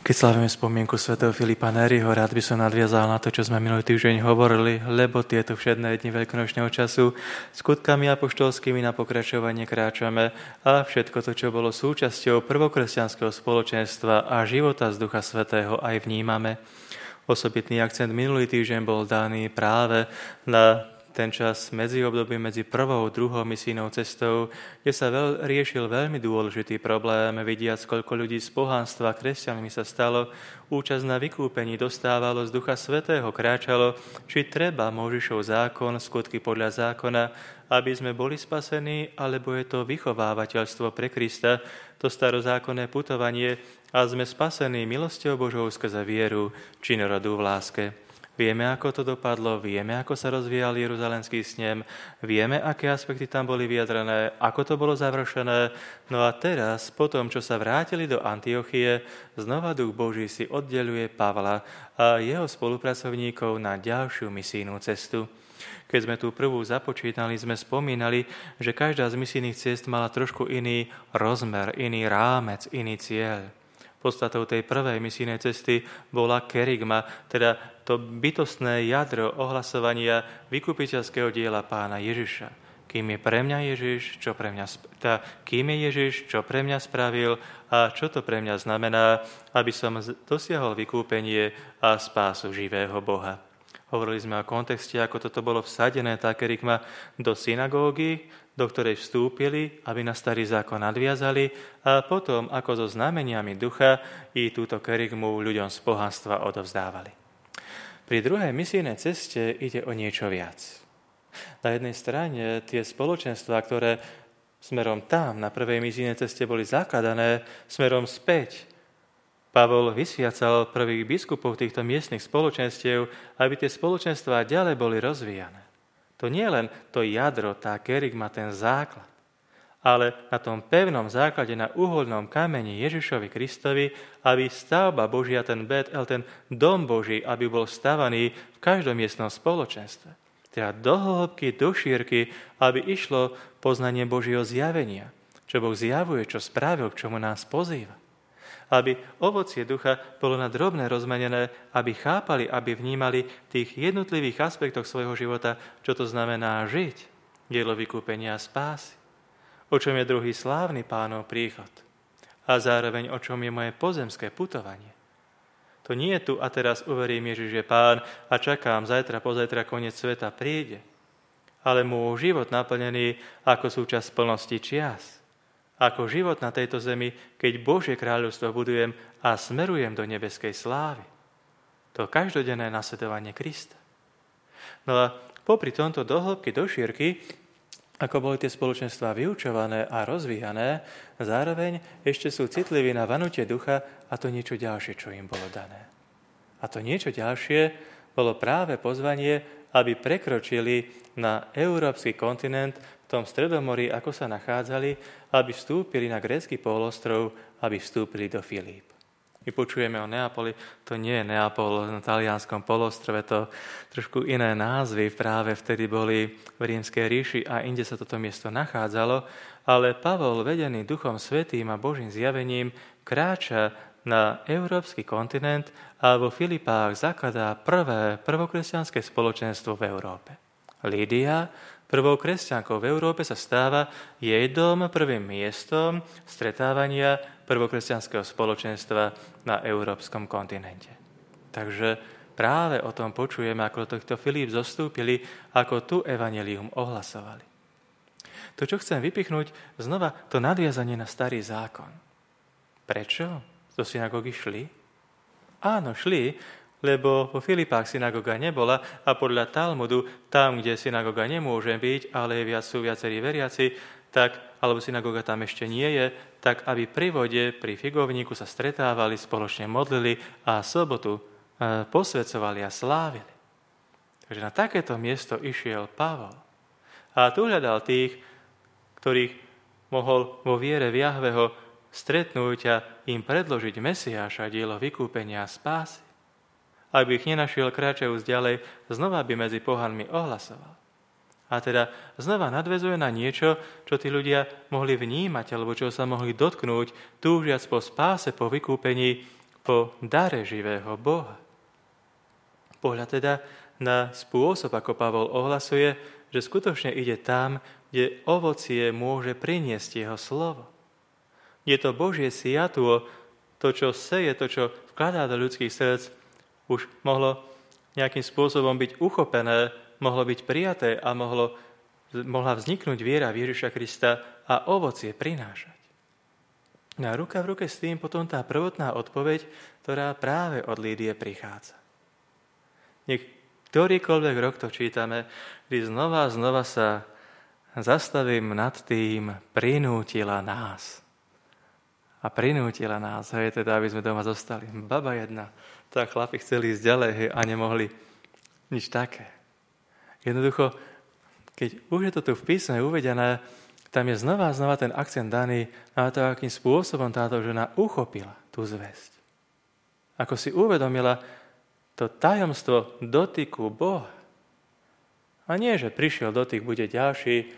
Keď slávime spomienku svätého Filipa Neriho, rád by som nadviazal na to, čo sme minulý týždeň hovorili, lebo tieto všedné dni veľkonočného času skutkami apoštolskými na pokračovanie kráčame a všetko to, čo bolo súčasťou prvokresťanského spoločenstva a života z Ducha Svätého aj vnímame. Osobitný akcent minulý týždeň bol daný práve na ten čas medziobdobie medzi prvou a druhou misijnou cestou, kde sa riešil veľmi dôležitý problém, vidiac, koľko ľudí z pohanstva kresťanmi sa stalo, účasť na vykúpení dostávalo z Ducha Svätého, kráčalo, či treba Mojžišov zákon, skutky podľa zákona, aby sme boli spasení, alebo je to vychovávateľstvo pre Krista, to starozákonné putovanie, a sme spasení milosťou Božou skrze vieru, činorodú v láske. Vieme, ako to dopadlo, vieme, ako sa rozvíjal Jeruzalemský snem, vieme, aké aspekty tam boli vyjadrené, ako to bolo završené. No a teraz, po tom, čo sa vrátili do Antiochie, znova Duch Boží si oddeľuje Pavla a jeho spolupracovníkov na ďalšiu misijnú cestu. Keď sme tú prvú započítali, sme spomínali, že každá z misijných ciest mala trošku iný rozmer, iný rámec, iný cieľ. Podstatou tej prvej misijnej cesty bola kerygma, teda to bytostné jadro ohlasovania vykupiteľského diela Pána Ježiša. Kým je pre mňa Ježiš, kým je Ježiš, čo pre mňa spravil a čo to pre mňa znamená, aby som dosiahol vykúpenie a spásu živého Boha. Hovorili sme o kontexte, ako toto bolo vsadené, tá kerygma, do synagógy, do ktorej vstúpili, aby na starý zákon nadviazali a potom, ako so znameniami ducha, i túto kerygmu ľuďom z pohanstva odovzdávali. Pri druhej misijnej ceste ide o niečo viac. Na jednej strane tie spoločenstvá, ktoré smerom tam, na prvej misijnej ceste boli zakladané, smerom späť, Pavol vysviacal prvých biskupov týchto miestnych spoločenstiev, aby tie spoločenstvá ďalej boli rozvíjané. To nie je len to jadro, tá kerygma, ten základ, ale na tom pevnom základe, na uholnom kameni Ježišovi Kristovi, aby stavba Božia, ten Bet-El, ten dom Boží, aby bol stavaný v každom miestnom spoločenstve. Teda do hĺbky, do šírky, aby išlo poznanie Božieho zjavenia, čo Boh zjavuje, čo spravil, k čomu nás pozýva. Aby ovocie ducha bolo na drobné rozmenené, aby chápali, aby vnímali v tých jednotlivých aspektoch svojho života, čo to znamená žiť, dielo vykúpenia a spásy. O čom je druhý slávny Pánov príchod a zároveň o čom je moje pozemské putovanie. To nie je tu a teraz uverím, Ježiš je Pán a čakám, zajtra, pozajtra koniec sveta príde, ale môj život naplnený ako súčasť plnosti čias. Ako život na tejto zemi, keď Božie kráľovstvo budujem a smerujem do nebeskej slávy. To každodenné nasledovanie Krista. No a popri tomto do hĺbky, do šírky, ako boli tie spoločenstvá vyučované a rozvíjané, zároveň ešte sú citliví na vanutie ducha a to niečo ďalšie, čo im bolo dané. A to niečo ďalšie bolo práve pozvanie, aby prekročili na európsky kontinent v tom Stredomorí, ako sa nachádzali, aby vstúpili na grécky polostrov, aby vstúpili do Filíp. My počujeme o Neapoli, to nie je Neapol na talianskom polostrove, to trošku iné názvy práve vtedy boli v Rímskej ríši a inde sa toto miesto nachádzalo, ale Pavol, vedený Duchom Svätým a Božím zjavením, kráča na európsky kontinent a vo Filipách zakladá prvé prvokresťanské spoločenstvo v Európe. Lídia, prvou kresťankou v Európe, sa stáva jej dom prvým miestom stretávania prvokresťanského spoločenstva na európskom kontinente. Takže práve o tom počujeme, ako do tohto Filíp zostúpili, ako tu evanjelium ohlasovali. To, čo chcem vypichnúť, znova to nadviazanie na starý zákon. Prečo do synagógy šli? Áno, šli, lebo vo Filipách synagóga nebola a podľa Talmudu, tam, kde synagóga nemôže byť, ale sú viacerí veriaci, tak, alebo synagóga tam ešte nie je, tak aby pri vode, pri figovníku sa stretávali, spoločne modlili a sobotu posväcovali a slávili. Takže na takéto miesto išiel Pavol. A tu hľadal tých, ktorých mohol vo viere v Jahveho stretnúť a im predložiť Mesiáša, dielo vykúpenia a spásy. Ak by ich nenašiel kráčajúc ďalej, znova by medzi pohanmi ohlasoval. A teda znova nadväzuje na niečo, čo tí ľudia mohli vnímať, alebo čo sa mohli dotknúť, túžiac po spáse, po vykúpení, po dare živého Boha. Pohľad teda na spôsob, ako Pavol ohlasuje, že skutočne ide tam, kde ovocie môže priniesť jeho slovo. Je to Božie siatło, to, čo seje, to, čo vkladá do ľudských srdc, už mohlo nejakým spôsobom byť uchopené, mohlo byť prijaté a mohla vzniknúť viera v Ježiša Krista a ovocie prinášať. No a ruka v ruke s tým potom tá prvotná odpoveď, ktorá práve od Lídie prichádza. Nech ktorýkoľvek rok to čítame, kdy znova a znova sa zastavím nad tým, prinútila nás. A prinútila nás, teda, aby sme doma zostali. Baba jedna, tak chlapi chceli ísť ďalej, a nemohli nič také. Jednoducho, keď už je to tu v písme uvedené, tam je znova a znova ten akcent daný na to, akým spôsobom táto žena uchopila tú zvesť. Ako si uvedomila to tajomstvo dotyku Boha. A nie, že prišiel dotyk, bude ďalší,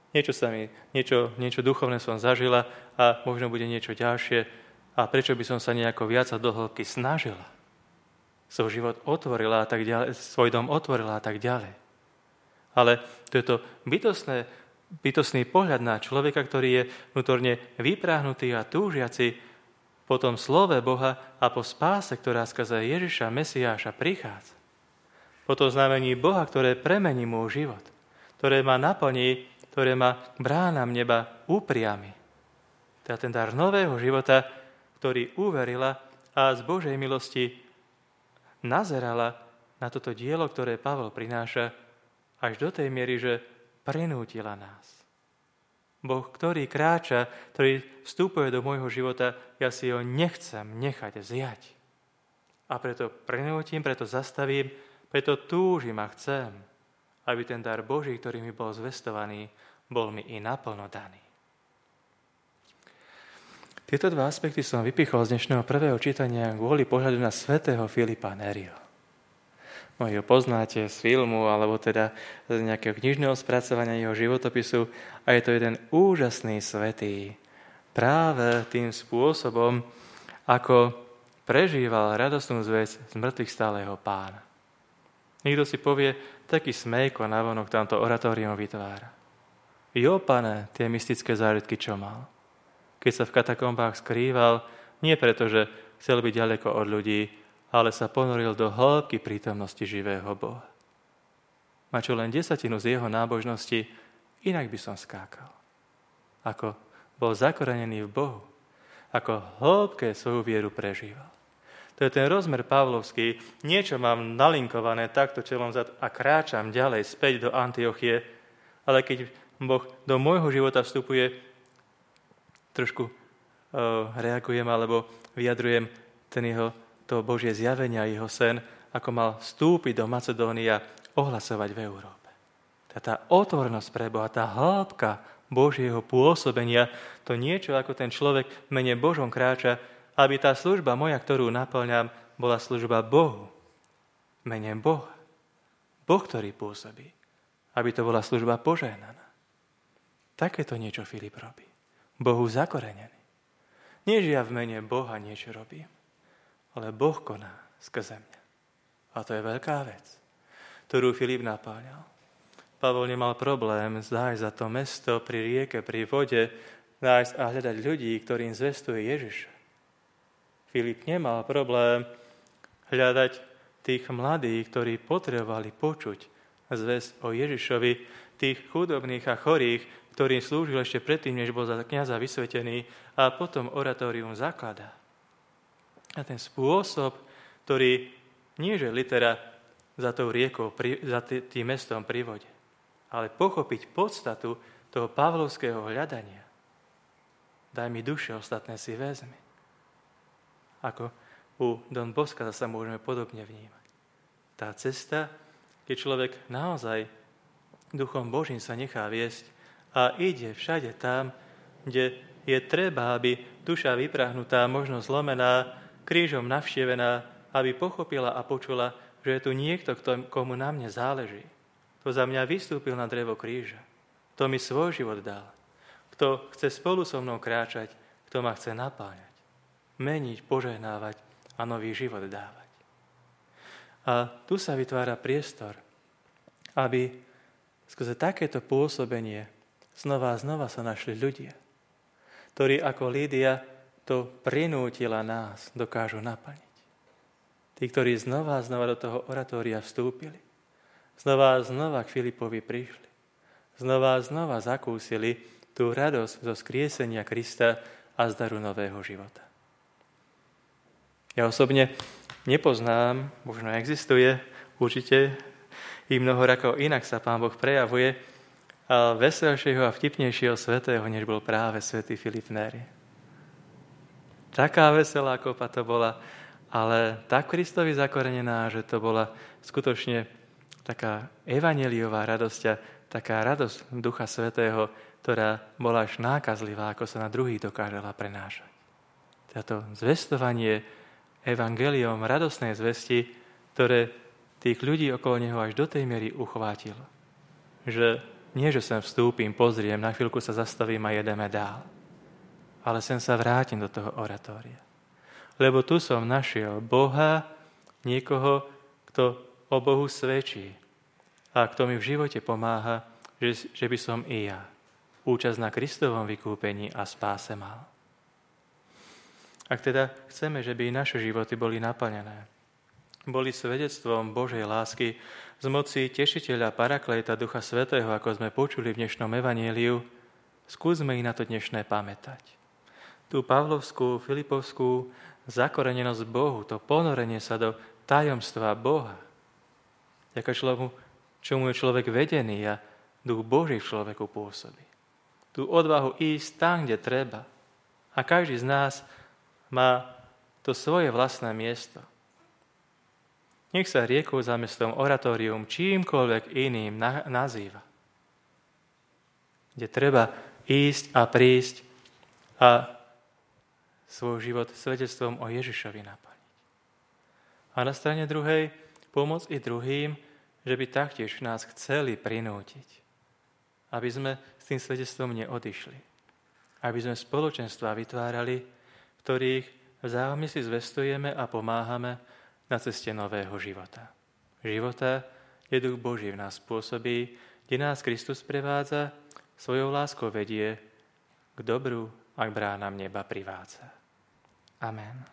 niečo duchovné som zažila a možno bude niečo ďalšie a prečo by som sa nejako viac a do hĺbky snažila. Svoj život otvorila a tak ďalej, svoj dom otvorila a tak ďalej. Ale to je to bytostný pohľad na človeka, ktorý je vnútorne vypráhnutý a túžiaci po tom slove Boha a po spáse, ktorá skrze Ježiša Mesiáša prichádza. Po tom znamení Boha, ktoré premení môj život, ktoré ma naplní, ktoré ma bránam neba upriami. Teda ten dar nového života, ktorý uverila a z Božej milosti nazerala na toto dielo, ktoré Pavol prináša, až do tej miery, že prinútila nás. Boh, ktorý kráča, ktorý vstupuje do môjho života, ja si ho nechcem nechať vziať. A preto prinútim, preto zastavím, preto túžim a chcem, aby ten dar Boží, ktorý mi bol zvestovaný, bol mi i naplno daný. Tieto dva aspekty som vypichol z dnešného prvého čítania kvôli pohľadu na svätého Filipa Nériho. Mnohí ho poznáte z filmu, alebo teda z nejakého knižného spracovania jeho životopisu a je to jeden úžasný svätý práve tým spôsobom, ako prežíval radostnú zväzť z mŕtvych stálého Pána. Niekto si povie, taký smejko navonok tamto oratórium vytvára. Jo, Pane, tie mystické zážitky, čo mal. Keď sa v katakombách skrýval, nie preto, že chcel byť ďaleko od ľudí, ale sa ponoril do hĺbky prítomnosti živého Boha. A čo len 10% z jeho nábožnosti, inak by som skákal. Ako bol zakorenený v Bohu, ako hĺbke svoju vieru prežíval. To je ten rozmer pavlovský. Niečo mám nalinkované takto čelom zad a kráčam ďalej späť do Antiochie, ale keď Boh do môjho života vstupuje, trošku reagujem alebo vyjadrujem to Božie zjavenie a jeho sen, ako mal vstúpiť do Macedónia, ohlasovať v Európe. Tá otvorenosť pre Boha, tá hĺbka Božieho pôsobenia, to niečo, ako ten človek v mene Božom kráča, aby tá služba moja, ktorú naplňam, bola služba Bohu. V mene Boha. Boh, ktorý pôsobí. Aby to bola služba požehnaná. Takéto niečo Filip robí. Bohu zakorenený. Nie, že ja v mene Boha niečo robím, ale Boh koná skrze mňa. A to je veľká vec, ktorú Filip napáľal. Pavol nemal problém zájsť za to mesto pri rieke, pri vode, nájsť a hľadať ľudí, ktorým zvestuje Ježiša. Filip nemal problém hľadať tých mladých, ktorí potrebovali počuť zvesť o Ježišovi, tých chudobných a chorých, ktorým slúžil ešte predtým, než bol za kňaza vysvetený a potom oratórium zakladá. A ten spôsob, ktorý nie že litera za tou riekou, za tým mestom pri vode, ale pochopiť podstatu toho pavlovského hľadania. Daj mi duše, ostatné si vezmi. Ako u Don Bosca sa môžeme podobne vnímať. Tá cesta, keď človek naozaj Duchom Božím sa nechá viesť a ide všade tam, kde je treba, aby duša vyprahnutá, možno zlomená, krížom navštívená, aby pochopila a počula, že je tu niekto, komu na mne záleží. Kto za mňa vystúpil na drevo kríža. Kto mi svoj život dal. Kto chce spolu so mnou kráčať, kto ma chce napáňať. Meniť, požehnávať a nový život dávať. A tu sa vytvára priestor, aby skrze takéto pôsobenie znova a znova sa našli ľudia, ktorí ako Lídia to prinútila nás, dokážu naplniť. Tí, ktorí znova a znova do toho oratória vstúpili, znova a znova k Filipovi prišli, znova a znova zakúsili tú radosť zo skriesenia Krista a z daru nového života. Ja osobne nepoznám, možno existuje, určite i mnoho rokov inak sa Pán Boh prejavuje, a veselšieho a vtipnejšieho svätého, než bol práve svätý Filip Néri. Taká veselá kopa to bola, ale tak Kristovi zakorenená, že to bola skutočne taká evanjeliová radosť a taká radosť Ducha Svätého, ktorá bola až nákazlivá, ako sa na druhých dokážala prenášať. Toto zvestovanie evangeliom radosnej zvesti, ktoré tých ľudí okolo neho až do tej miery uchvátilo. Že nie, že sem vstúpim, pozriem, na chvíľku sa zastavím a jedeme dál. Ale sem sa vrátim do toho oratória. Lebo tu som našiel Boha, niekoho, kto o Bohu svedčí a kto mi v živote pomáha, že by som i ja účasť na Kristovom vykúpení a spáse mal. Ak teda chceme, že by naše životy boli naplnené, boli svedectvom Božej lásky z moci tešiteľa Parakléta Ducha Svätého, ako sme počuli v dnešnom evanjeliu, skúsme i na to dnešné pamätať. Tú pavlovskú, filipovskú zakorenenosť Bohu, to ponorenie sa do tajomstva Boha, čomu je človek vedený a Duch Boží v človeku pôsobí. Tú odvahu ísť tam, kde treba. A každý z nás má to svoje vlastné miesto. Nech sa riekou za mestom oratórium čímkoľvek iným nazýva. Kde treba ísť a prísť a svoj život svedectvom o Ježišovi naplniť. A na strane druhej pomôcť i druhým, že by taktiež nás chceli prinútiť, aby sme s tým svedectvom neodišli. Aby sme spoločenstvá vytvárali, v ktorých vzájomne si zvestujeme a pomáhame na ceste nového života. Života, kde Duch Boží v nás pôsobí, kde nás Kristus prevádza, svojou láskou vedie k dobru a k bránam neba privádza. Amen.